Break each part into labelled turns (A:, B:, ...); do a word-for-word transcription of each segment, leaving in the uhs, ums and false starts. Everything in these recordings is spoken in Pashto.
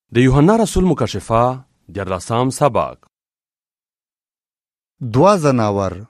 A: د یوحنا رسول مکاشفه دیارلسم سبق.
B: دوا زناور.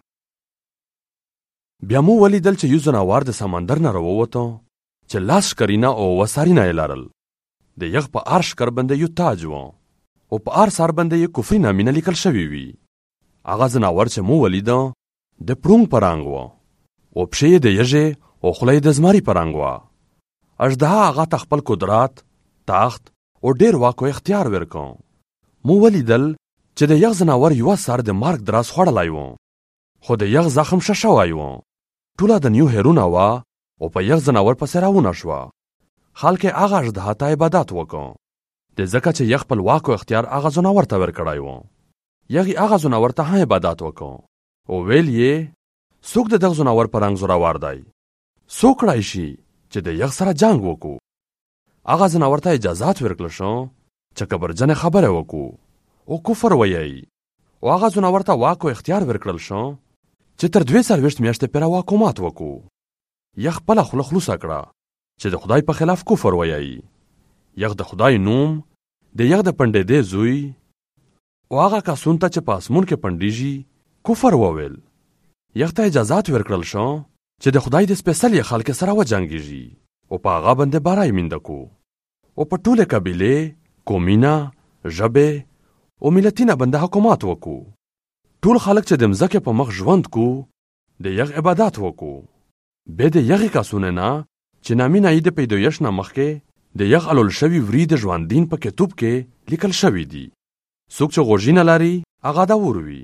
A: بیا مو ولیدل چې یو زناور د سمندر نه راووته چې لاس ښکرینه او وسارینه یې لرل. د یغ په ار ښکر باندې یو تاج و او په ار سر باندې یې کفري نامونه لیکل شوي وي. هغه زناور چې مو ولیده د پړونګ په رنګ و او پښې یې د یږې او خوله یې د زمري په رنګ وه. اژدها هغه ته خپل قدرت، تخت او ډېر واک او اختیار ورکړ. مو ولیدل چې د یغ زناور یوه سر د مرګ دراز خوړلی و، خو د یغ زخم ښه شوی و. ټوله د نیو هیرونه وه او په یغ زناور پسې راونه شوه. خلک یې هغه اژدها ته عبادت وکړ، د ځکه چې یغ خپل واک او اختیار هغه زناور ته ورکړی و. یغ یې هغه زناور ته هم عبادت وکړ او ویل یې څوک د دغه زناور په رنګ زورور دی؟ څوک کړی شي چې د یغ سره جنګ وکړو؟ هغه زناور ته اجازات ورکړل شو چې کبرجنې خبرې وکړو او کفر ویایي، او هغه زناور ته واک او اختیار ورکړل شو چې تر دوې څلوېښت میاشتې پورې واکومات وکړو. یغ خپله خوله خلوصه کړه چې د خدای په خلاف کفر ویایي. یغ د خدای نوم د یغ د پنډېدې زوی او هغه کسونو ته چې په اسمون کې پنډېږي کفر وویل. یغ ته اجازات ورکړل شو چې د خدای د سپېڅلي خلکو سره وجنګېږي او په هغه باندې برای مینده کو او په ټولې قبیلې، قومینه، ژبې او ملتینه باندې حکومت وکړو. ټول خلک چې د مځکې په مخ ژوند کو د یغ عبادت وکړو. بیا د یغې کسونه نه چې نامونه یې د پیدایښت نه مخکې د یغ الول شوي وري د ژوندین په کتاب کې لیکل شوي دي. څوک چې غوږونه لري هغه د وروي.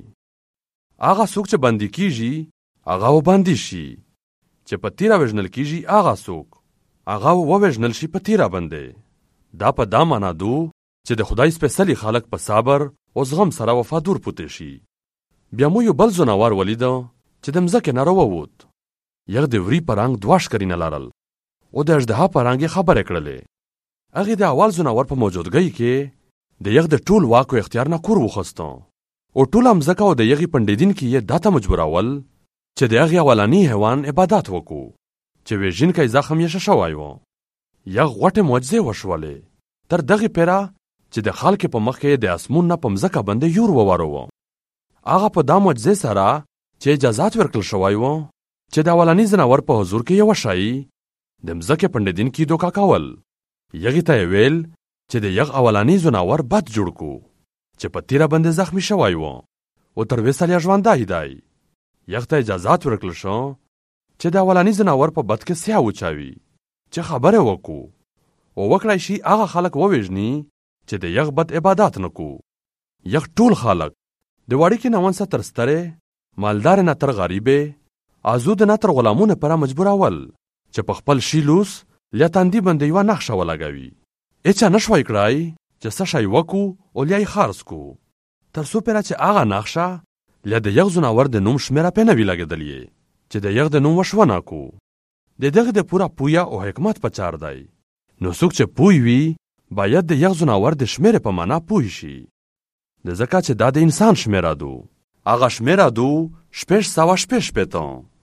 A: هغه څوک چې بندي کیږي هغه وبندي شي، چې په تیره وژنل کیږي هغه څوک هغه ووژنل شي په تیره باندې. دا په دا معنا دو چې د خدای سپېڅلي خلک په صبر او زغم سره وفادور پاتې شي. بیا مو یو بل زناور ولیده چې د مځکې نه راووت. یغ د وري په رنګ دوه ښکرونه لرل او د اژدها په رنګ یې خبرې کړلې. هغې د اول زناور په موجودګۍ کې د یغ د ټول واک او اختیار نه کور وخسته او ټوله مځکه او د یغې پنډېدونکي یې دا ته مجبورول چې د هغې اولني حیوان عبادت وکړو چې وژونکی زخم یې ښه شوی و. یغ غوټې معجزې وشولې تر دغې پیره چې د خلکو په مخ کې د اسمون نه په مځکه باندې یور وواروه. هغه په دا معجزې سره چې اجازات ورکړل شوی و چې د اولني زناور په حضور کې یې وښایي د مځکې پنډېدونکي دوکه کول. یغې ته یې ویل چې د یغ اولني زناور بد جوړ کو چې په تیره باندې زخمي شوی و او تر ویې ساله ژوندی دی. یغ ته اجازات ورکړل شو چې د اولني زناور په بد کې سیاه وچاوي چې خبرې وکړو او وکړای شي هغه خلک ووژني چې د یغ بد عبادت نه کو. یغ ټول خلک د وړوکي ناونڅه تر سترې، مالدارې نه تر غریبې، ازود نه تر غلامونه پره مجبورول چې په خپل شیلوس یا تندي باندې یوه نقشه ولګوي. هېچا نه شوی کړای چې څه شی وکړو او یا یې خرڅ کو تر څو پره چې هغه نقشه له د یغ زناور د نوم شمېره پې نه وي لګېدلې چې د یغ د نوم وشونه کو. د دغه د پوره پویه او حکمت په چار دی. نو څوک چې پوی وي باید د یغ زناور د شمېرې په معنا پوه شي، د ځکه چې دا د انسان شمېره دو. هغه شمېره دو شپږ سوه شپږ شپېته.